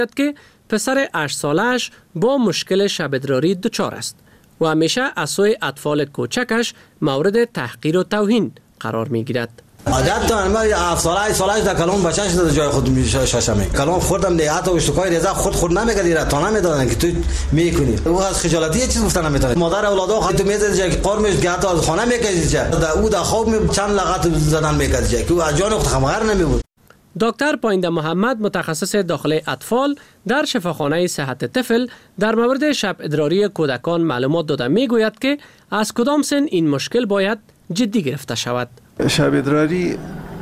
که پسر 8 سالش با مشکل شب ادراری دچار است و همیشه از سوی اطفال کوچکش مورد تحقیر و توهین قرار می گیرد. عادت دارم من 7 ساله در کلام بچه‌ش در جای خود شاشمه کلام خوردم دیگه حتی اشتکای رضا خود نمیگه تا نمیدادن که تو میکنی او از خجالتی یه چیز گفتن نمیتونه مادر اولادو خود تو میز جای قرمش گرد از خانه میکشید جا او در خواب چند لغت زدن میکرد جا که او از جان خود خبر نمیبود. دکتر پاینده محمد متخصص داخل اطفال در شفاخانه صحت طفل در مورد شب ادراری کودکان معلومات داده میگوید که از کدام سن این مشکل باید جدی گرفته شود. شب ادراری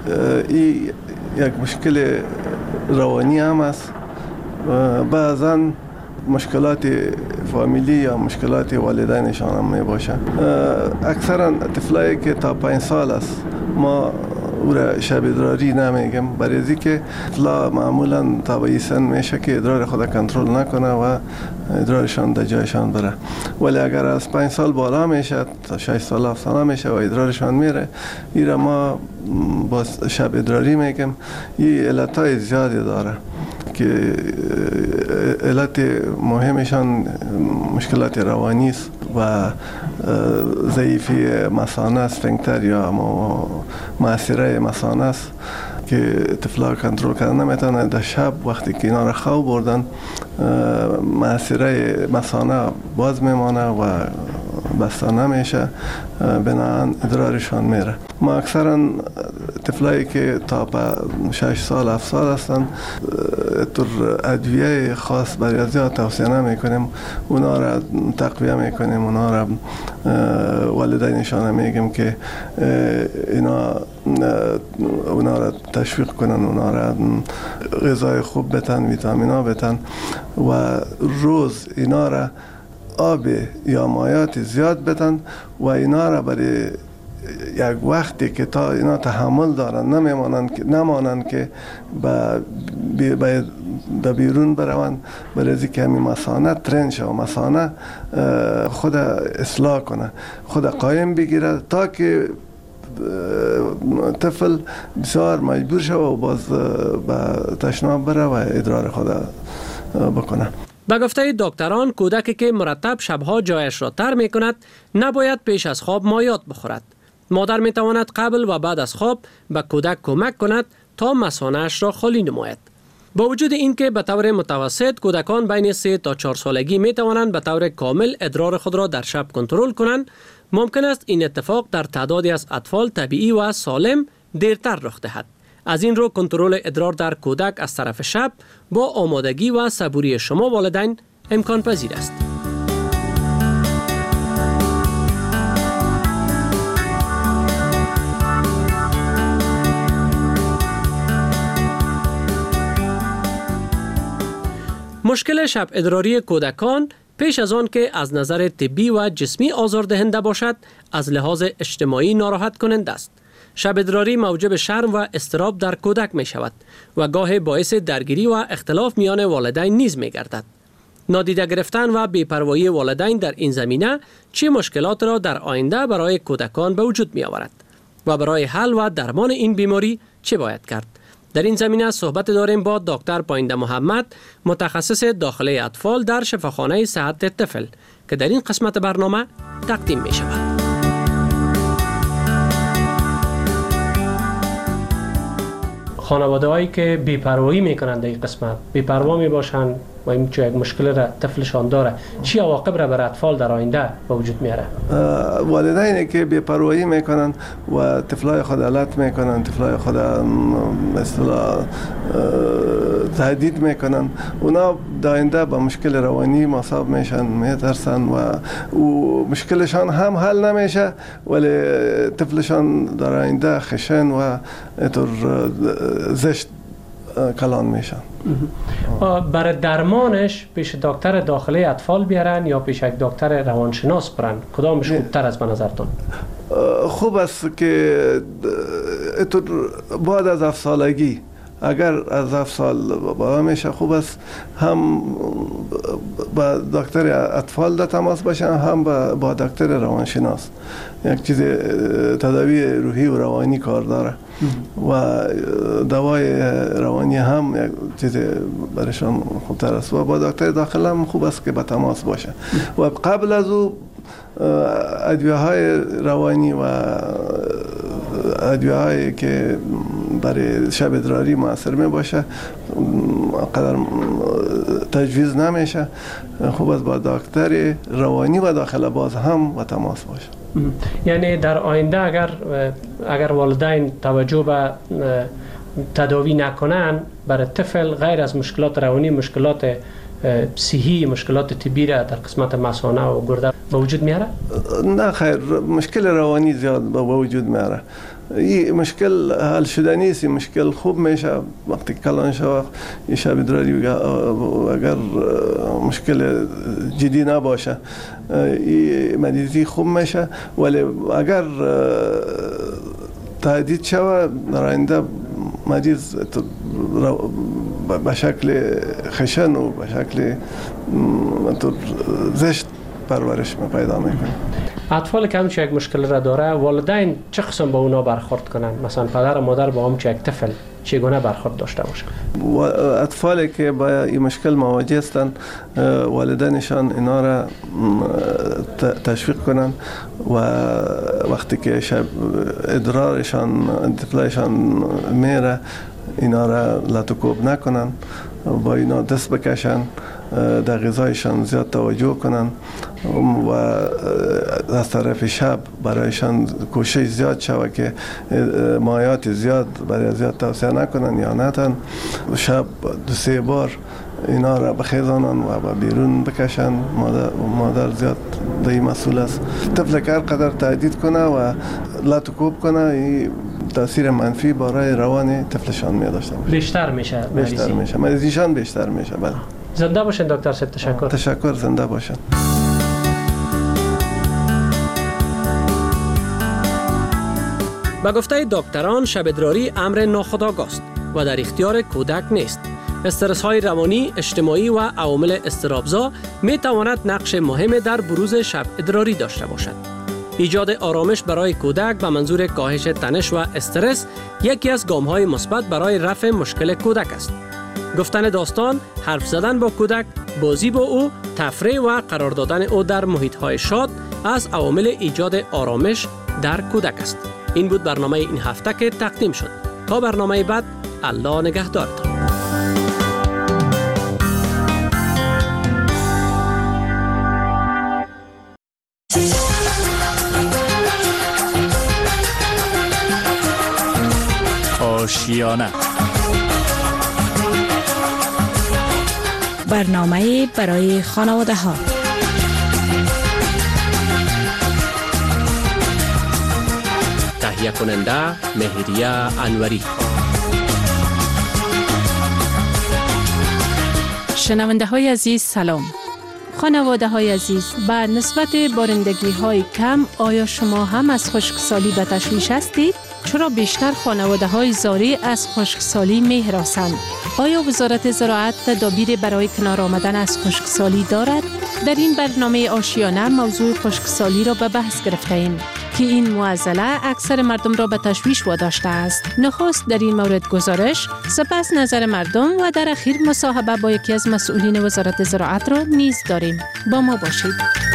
یک مشکل روانی هم است و بعضا مشکلات فامیلی یا مشکلات والدینشان هم می باشه. اکثرا طفلایی که تا 5 سال است ما او را شب ادراری نمیگم برای از اینکه طفلا معمولا تا به این سن میشه که ادرار خود کنترل نکنه و ادرارشان در جایشان بره، ولی اگر از 5 سال بالا میشه تا 6 سال 7 سال میشه و ادرارشان میره این را ما با شب ادراری میگم. این علتهای زیادی داره که علت مهمشان مشکلات روانی است و ضعیفی مثانه اسفنکتر یا معصره مثانه است که طفلا کنترل کردن نمیتونه. در شب وقتی که اینا را خواب بردن معصره مثانه باز میمانه و بسته نمیشه بنابراین ادرارشان میره. ما اکثرا طفلایی که تا 6 سال 7 سال هستن طور ادویه خاص برای ازیاد توصیه نمیکنیم، اونا را تقویه میکنیم، اونا را والدینشان میگیم که اونا را تشویق کنن، اونا را غذای خوب بتن، ویتامینا بتن و روز اینا را آب یا مایات زیاد بدن و اینا را برای یک وقتی که تا اینا تحمل دارن نمانند که به بیرون بروند برای از اینکه همین مثانه ترین شه و مثانه خود اصلاح کنه، خود قایم بگیره تا که طفل بسیار مجبور شه و باز به تشناب بره و ادرار خود بکنه. به گفته دکتران کودکی که مرتب شبها جایش را تر می کند نباید پیش از خواب مایات بخورد. مادر می تواند قبل و بعد از خواب به کودک کمک کند تا مثانه‌اش را خالی نماید. با وجود اینکه به طور متوسط کودکان بین 3 تا 4 سالگی می توانند به طور کامل ادرار خود را در شب کنترل کنند، ممکن است این اتفاق در تعدادی از اطفال طبیعی و سالم دیرتر رخ دهد. از این رو کنترل ادرار در کودک از طرف شب با آمادگی و صبوری شما والدین امکان پذیر است. مشکل شب ادراری کودکان پیش از آن که از نظر طبی و جسمی آزاردهنده باشد، از لحاظ اجتماعی ناراحت کننده است. شب ادراری موجب شرم و اضطراب در کودک می شود و گاه باعث درگیری و اختلاف میان والدین نیز می گردد. نادیده گرفتن و بی‌پروایی والدین در این زمینه چه مشکلات را در آینده برای کودکان به وجود می آورد و برای حل و درمان این بیماری چه باید کرد؟ در این زمینه صحبت داریم با دکتر پاینده محمد، متخصص داخلی اطفال در شفاخانه صحت طفل که در این قسمت برنامه تقدیم می شود. خانواده هایی که بی‌پروایی میکنند در این قسمت بی‌پروا می باشند و این یک مشکل را طفلشان داره، چی عواقب را بر اطفال در آینده به وجود میاره؟ والدینی که بی‌پروایی میکنن و طفلای خود علت میکنن، طفلای خود مثلا تهدید میکنن، اونا در آینده با مشکل روانی مصاب میشن، میترسن و مشکلشان هم حل نمیشه ولی طفلشان در آینده خشن و اینطور زشت کلان میشن. برای درمانش پیش دکتر داخلی اطفال بیارن یا پیش یک دکتر روانشناس برن؟ کدامش خوبتر از به نظرتون؟ خوب است که بعد از 7 سالگی اگر از 7 سال بالا میشه خوب است هم با دکتر اطفال در تماس باشن، هم با دکتر روانشناس. یک چیز تداوی روحی و روانی کار داره و دوای روانی هم یک چیز برایشان خوبتر است و با دکتر داخل هم خوب است که به تماس باشه و قبل از او ادویه های روانی و ادویه هایی که برای شب ادراری مؤثر می باشه قدر تجویز نمیشه. خوب است با دکتر روانی و داخل باز هم و تماس باشه. یعنی در آینده اگر والدین توجه به تداوی نکنن برای طفل غیر از مشکلات روانی، مشکلات صحی، مشکلات طبی را در قسمت مثانه و گرده به وجود میاره؟ نه خیر، مشکل روانی زیاد به وجود میاره. این مشکل حل شده نیست. این مشکل خوب میشه وقتی کلان شود. این شب ادراری اگر مشکل جدی نباشه این مریضی خوب میشه، ولی اگر تهدید شود در آینده مریض به شکل خشن و به شکل زشت پرورش پیدا میکنه. اطفال که همچه یک مشکل را داره، والدین چه قسم با اونا برخورد کنن؟ مثلا پدر و مادر با همچه یک طفل چگونه برخورد داشته باشن؟ اطفالی که با این مشکل مواجه هستند والدینشان اینا را تشویق کنن و وقتی که شب ادرارشان طفلشان میره اینا را لطوکوب نکنن، با اینا دست بکشن، در غذایشان زیاد توجه کنن و از طرف شب برایشان کوشش زیاد شود که مایات زیاد برای زیاد توصیه نکنن یا نتن. شب 2-3 بار اینا را بخیزانن و بیرون بکشن. مادر زیاد دایی مسئول است. طفل که هر قدر تهدید کنه و لطوکوب کنه این تاثیر منفی برای روان طفلشان می داشته باشه. بیشتر میشه مریضیشان بیشتر میشه. بله. زنده باشین دکتر صاحب. تشکر. زنده باشین. به گفته دکتران شب ادراری امر ناخودآگاه است و در اختیار کودک نیست. استرس های روانی، اجتماعی و عوامل اضطرابزا می تواند نقش مهم در بروز شب ادراری داشته باشد. ایجاد آرامش برای کودک به منظور کاهش تنش و استرس یکی از گام‌های مثبت برای رفع مشکل کودک است. گفتن داستان، حرف زدن با کودک، بازی با او، تفریح و قرار دادن او در محیط‌های شاد از عوامل ایجاد آرامش در کودک است. این بود برنامه این هفته که تقدیم شد. تا برنامه بعد، الله نگهدارتان. آشیانه، برنامه برای خانواده ها. تهیه کننده مهریه انوری. شنونده های عزیز سلام. خانواده های عزیز، به نسبت بارندگی های کم آیا شما هم از خشکسالی به تشویش هستید؟ چرا بیشتر خانواده های زاری از خشکسالی می هراسند؟ آیا وزارت زراعت تدابیر برای کنار آمدن از خشکسالی دارد؟ در این برنامه آشیانه موضوع خشکسالی را به بحث گرفته ایم که این معضله اکثر مردم را به تشویش واداشته است. نخست در این مورد گزارش، سپس نظر مردم و در اخیر مصاحبه با یکی از مسئولین وزارت زراعت را نیز داریم. با ما باشید.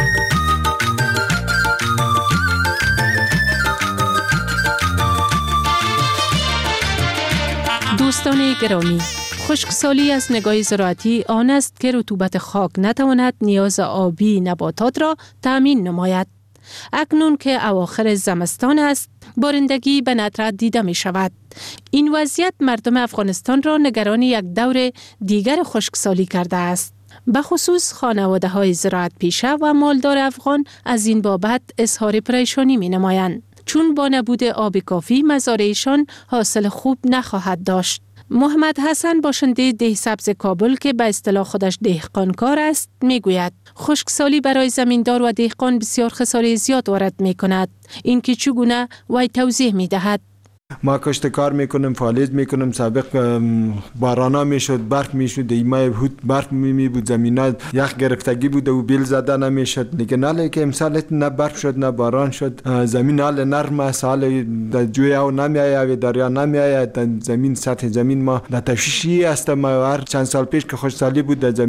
دوستان گرامی، خشکسالی از نگاه زراعتی آن است که رطوبت خاک نتواند نیاز آبی نباتات را تأمین نماید. اکنون که اواخر زمستان است، بارندگی به ندرت دیده می شود. این وضعیت مردم افغانستان را نگران یک دور دیگر خشکسالی کرده است. به خصوص خانواده های زراعت پیشه و مالدار افغان از این بابت اظهار پریشانی می نمایند، چون با نبود آب کافی مزارعشان حاصل خوب نخواهد داشت. محمد حسن باشنده دهسبز کابل که به اصطلاح خودش دهقانکار است میگوید خشکسالی برای زمیندار و دهقان بسیار خساره زیاد وارد می کند. این که چگونه وی توضیح می دهد. ما کاشتکار میکنیم، فعالیت میکنیم. سابق بارانا میشد، برف میشد، ایمای بود برف می بود، زمینا یخ گرفتگی بود و بیل زده نمیشد. لیکن حالا که امسال نه برف شد نه باران شد، زمین حال نرم است، حال جوی او نمیآید، دریا نمیآید، زمین سطح زمین ما در تشویشی است. ما هر چند سال پیش که خوشسالی بود در